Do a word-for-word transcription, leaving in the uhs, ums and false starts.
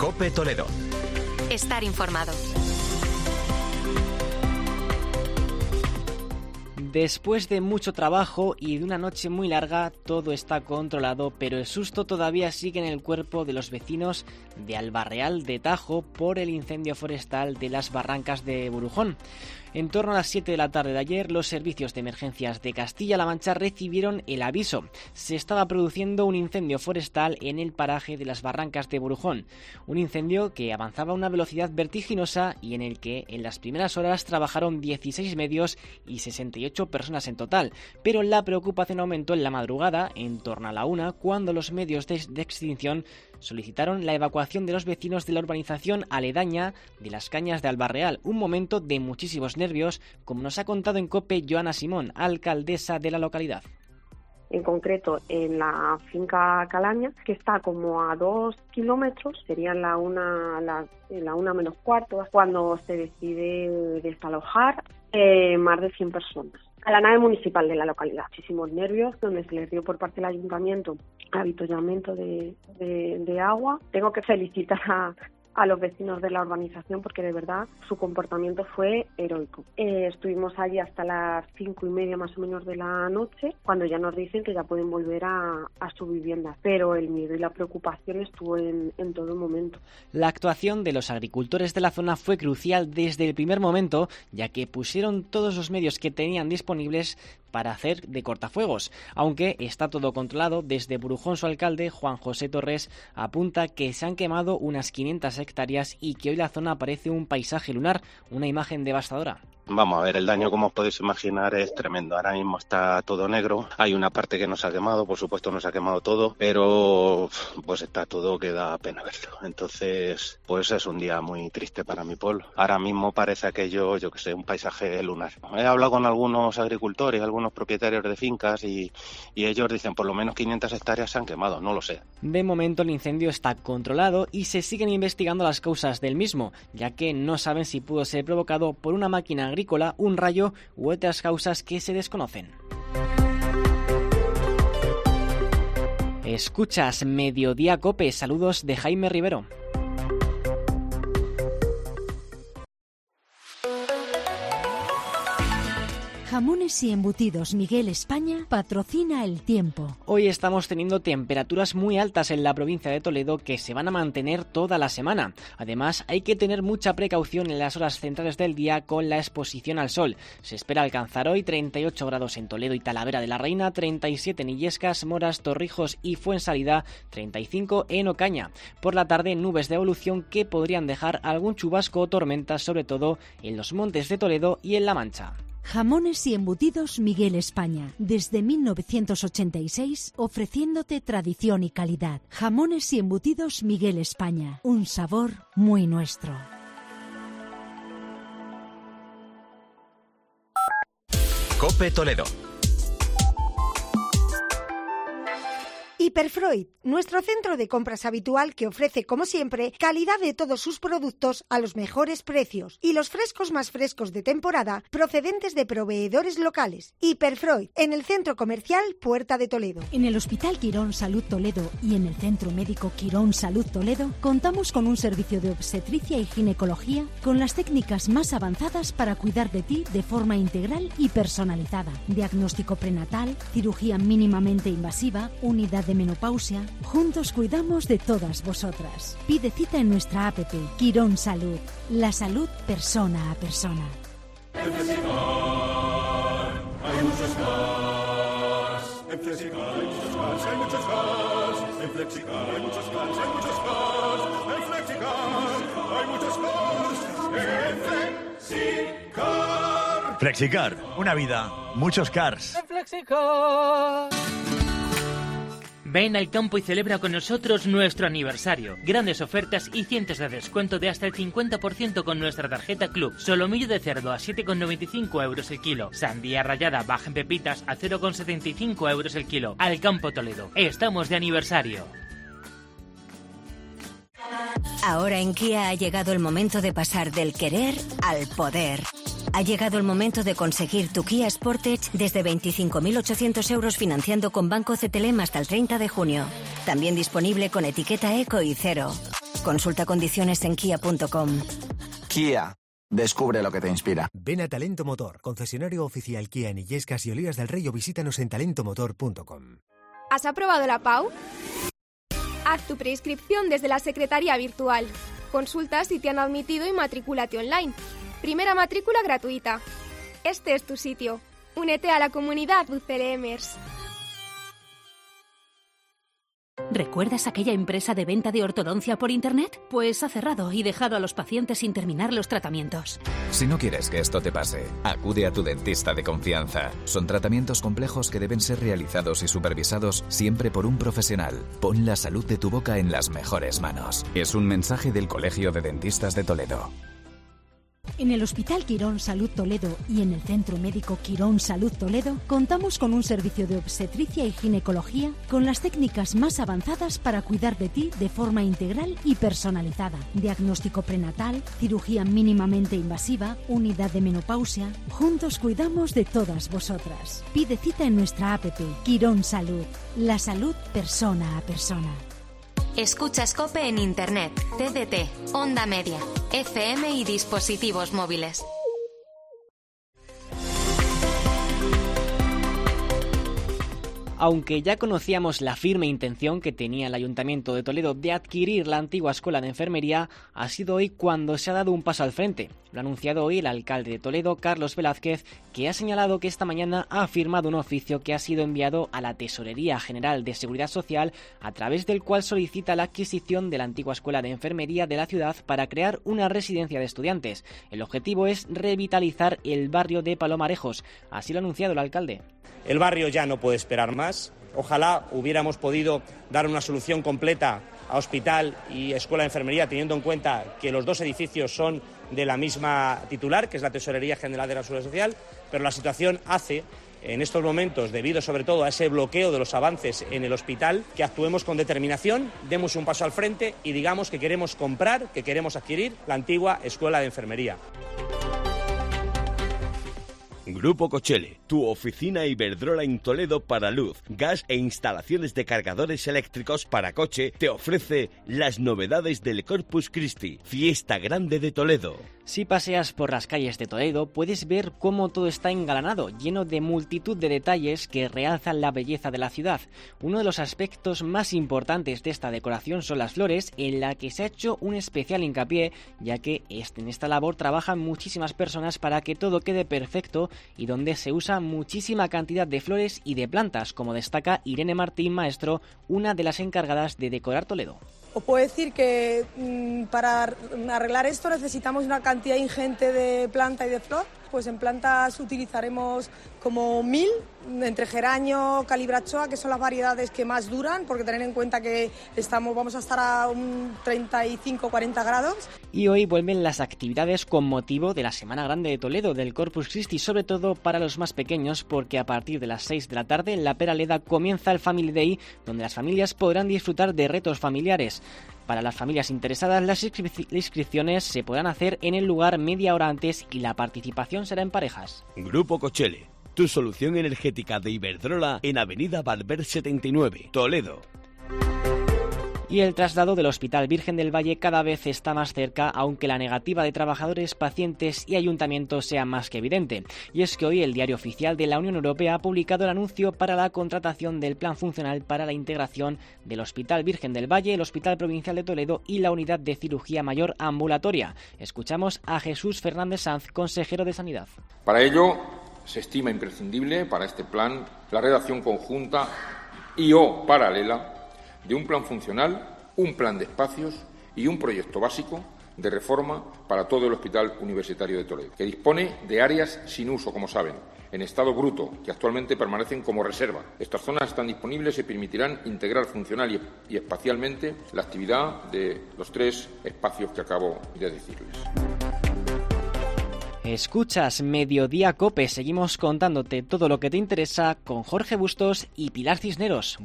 COPE Toledo. Estar informado. Después de mucho trabajo y de una noche muy larga, todo está controlado, pero el susto todavía sigue en el cuerpo de los vecinos de Albarreal de Tajo por el incendio forestal de las Barrancas de Burujón. En torno a las siete de la tarde de ayer, los servicios de emergencias de Castilla-La Mancha recibieron el aviso. Se estaba produciendo un incendio forestal en el paraje de las Barrancas de Burujón. Un incendio que avanzaba a una velocidad vertiginosa y en el que en las primeras horas trabajaron dieciséis medios y sesenta y ocho personas en total. Pero la preocupación aumentó en la madrugada, en torno a la una, cuando los medios de, de extinción solicitaron la evacuación de los vecinos de la urbanización aledaña de las Cañas de Albarreal, un momento de muchísimos nervios, como nos ha contado en COPE Joana Simón, alcaldesa de la localidad. En concreto, en la finca Calaña, que está como a dos kilómetros, serían la una, la, la una menos cuarto, cuando se decide desalojar eh, más de cien personas a la nave municipal de la localidad. Muchísimos nervios, donde se les dio por parte del ayuntamiento avituallamiento de, de, de agua. Tengo que felicitar a, a los vecinos de la urbanización porque de verdad su comportamiento fue heroico. Eh, estuvimos allí hasta las cinco y media más o menos de la noche, cuando ya nos dicen que ya pueden volver a, a su vivienda, pero el miedo y la preocupación estuvo en, en todo momento. La actuación de los agricultores de la zona fue crucial desde el primer momento, ya que pusieron todos los medios que tenían disponibles para hacer de cortafuegos. Aunque está todo controlado, desde Burujón su alcalde, Juan José Torres, apunta que se han quemado unas quinientas hectáreas y que hoy la zona parece un paisaje lunar, una imagen devastadora. Vamos a ver, el daño, como os podéis imaginar, es tremendo. Ahora mismo está todo negro. Hay una parte que no se ha quemado, por supuesto no se ha quemado todo, pero pues está todo que da pena verlo. Entonces, pues es un día muy triste para mi pueblo. Ahora mismo parece aquello, yo que sé, un paisaje lunar. He hablado con algunos agricultores, algunos propietarios de fincas y, y ellos dicen por lo menos quinientas hectáreas se han quemado, no lo sé. De momento el incendio está controlado y se siguen investigando las causas del mismo, ya que no saben si pudo ser provocado por una máquina agrícola, un rayo u otras causas que se desconocen. Escuchas Mediodía COPE, saludos de Jaime Rivero. Jamones y embutidos Miguel España patrocina el tiempo. Hoy estamos teniendo temperaturas muy altas en la provincia de Toledo que se van a mantener toda la semana. Además, hay que tener mucha precaución en las horas centrales del día con la exposición al sol. Se espera alcanzar hoy treinta y ocho grados en Toledo y Talavera de la Reina, treinta y siete en Illescas, Moras, Torrijos y Fuensalida, treinta y cinco en Ocaña. Por la tarde, nubes de evolución que podrían dejar algún chubasco o tormenta, sobre todo en los montes de Toledo y en La Mancha. Jamones y embutidos Miguel España, desde mil novecientos ochenta y seis, ofreciéndote tradición y calidad. Jamones y embutidos Miguel España, un sabor muy nuestro. COPE Toledo. Hiperfreud, nuestro centro de compras habitual que ofrece, como siempre, calidad de todos sus productos a los mejores precios y los frescos más frescos de temporada procedentes de proveedores locales. Hiperfreud, en el Centro Comercial Puerta de Toledo. En el Hospital Quirón Salud Toledo y en el Centro Médico Quirón Salud Toledo contamos con un servicio de obstetricia y ginecología con las técnicas más avanzadas para cuidar de ti de forma integral y personalizada. Diagnóstico prenatal, cirugía mínimamente invasiva, unidad de menopausia. Juntos cuidamos de todas vosotras. Pide cita en nuestra app Quirón Salud. La salud persona a persona. En Flexicar hay muchos cars. En Flexicar hay muchos cars, hay muchos cars. En Flexicar hay muchos cars, hay muchos cars. En Flexicar hay muchos cars. En Flexicar. Flexicar, una vida, muchos cars. En Flexicar. Ven al campo y celebra con nosotros nuestro aniversario. Grandes ofertas y cientos de descuento de hasta el cincuenta por ciento con nuestra tarjeta Club. Solomillo de cerdo a siete con noventa y cinco euros el kilo. Sandía rallada baja en pepitas a cero con setenta y cinco euros el kilo. Al campo Toledo. Estamos de aniversario. Ahora en Kia ha llegado el momento de pasar del querer al poder. Ha llegado el momento de conseguir tu Kia Sportage desde veinticinco mil ochocientos euros financiando con Banco C T L M hasta el treinta de junio. También disponible con etiqueta eco y cero. Consulta condiciones en kia punto com. Kia. Descubre lo que te inspira. Ven a Talento Motor, concesionario oficial Kia en Illescas y Olivas del Rey, o visítanos en talento motor punto com. ¿Has aprobado la P A U? Haz tu preinscripción desde la Secretaría Virtual. Consulta si te han admitido y matrículate online. Primera matrícula gratuita. Este es tu sitio. Únete a la comunidad U C L Mers. ¿Recuerdas aquella empresa de venta de ortodoncia por Internet? Pues ha cerrado y dejado a los pacientes sin terminar los tratamientos. Si no quieres que esto te pase, acude a tu dentista de confianza. Son tratamientos complejos que deben ser realizados y supervisados siempre por un profesional. Pon la salud de tu boca en las mejores manos. Es un mensaje del Colegio de Dentistas de Toledo. En el Hospital Quirón Salud Toledo y en el Centro Médico Quirón Salud Toledo contamos con un servicio de obstetricia y ginecología con las técnicas más avanzadas para cuidar de ti de forma integral y personalizada. Diagnóstico prenatal, cirugía mínimamente invasiva, unidad de menopausia. Juntos cuidamos de todas vosotras. Pide cita en nuestra app Quirón Salud. La salud persona a persona. Escuchas COPE en Internet, T D T, Onda Media, F M y dispositivos móviles. Aunque ya conocíamos la firme intención que tenía el Ayuntamiento de Toledo de adquirir la antigua Escuela de Enfermería, ha sido hoy cuando se ha dado un paso al frente. Lo ha anunciado hoy el alcalde de Toledo, Carlos Velázquez, que ha señalado que esta mañana ha firmado un oficio que ha sido enviado a la Tesorería General de Seguridad Social, a través del cual solicita la adquisición de la antigua Escuela de Enfermería de la ciudad para crear una residencia de estudiantes. El objetivo es revitalizar el barrio de Palomarejos. Así lo ha anunciado el alcalde. El barrio ya no puede esperar más. Ojalá hubiéramos podido dar una solución completa a hospital y escuela de enfermería, teniendo en cuenta que los dos edificios son de la misma titular, que es la Tesorería General de la Seguridad Social, pero la situación hace, en estos momentos, debido sobre todo a ese bloqueo de los avances en el hospital, que actuemos con determinación, demos un paso al frente y digamos que queremos comprar, que queremos adquirir la antigua escuela de enfermería. Grupo Cochele, tu oficina Iberdrola en Toledo para luz, gas e instalaciones de cargadores eléctricos para coche, te ofrece las novedades del Corpus Christi, fiesta grande de Toledo. Si paseas por las calles de Toledo, puedes ver cómo todo está engalanado, lleno de multitud de detalles que realzan la belleza de la ciudad. Uno de los aspectos más importantes de esta decoración son las flores, en la que se ha hecho un especial hincapié, ya que en esta labor trabajan muchísimas personas para que todo quede perfecto y donde se usa muchísima cantidad de flores y de plantas, como destaca Irene Martín Maestro, una de las encargadas de decorar Toledo. Os puedo decir que mmm, para arreglar esto necesitamos una cantidad ingente de planta y de flor. Pues en plantas utilizaremos como mil, entre geranio, calibrachoa, que son las variedades que más duran, porque tener en cuenta que estamos, vamos a estar a un treinta y cinco a cuarenta grados. Y hoy vuelven las actividades con motivo de la Semana Grande de Toledo, del Corpus Christi, sobre todo para los más pequeños, porque a partir de las seis de la tarde en la Peraleda comienza el Family Day, donde las familias podrán disfrutar de retos familiares. Para las familias interesadas, las inscri- inscripciones se podrán hacer en el lugar media hora antes y la participación será en parejas. Grupo Cochele, tu solución energética de Iberdrola en Avenida Valver setenta y nueve, Toledo. Y el traslado del Hospital Virgen del Valle cada vez está más cerca, aunque la negativa de trabajadores, pacientes y ayuntamientos sea más que evidente. Y es que hoy el Diario Oficial de la Unión Europea ha publicado el anuncio para la contratación del plan funcional para la integración del Hospital Virgen del Valle, el Hospital Provincial de Toledo y la Unidad de Cirugía Mayor Ambulatoria. Escuchamos a Jesús Fernández Sanz, consejero de Sanidad. Para ello, se estima imprescindible para este plan la redacción conjunta y o paralela de un plan funcional, un plan de espacios y un proyecto básico de reforma para todo el Hospital Universitario de Toledo, que dispone de áreas sin uso, como saben, en estado bruto, que actualmente permanecen como reserva. Estas zonas están disponibles y permitirán integrar funcional y, y espacialmente la actividad de los tres espacios que acabo de decirles. Escuchas Mediodía COPE, seguimos contándote todo lo que te interesa con Jorge Bustos y Pilar Cisneros.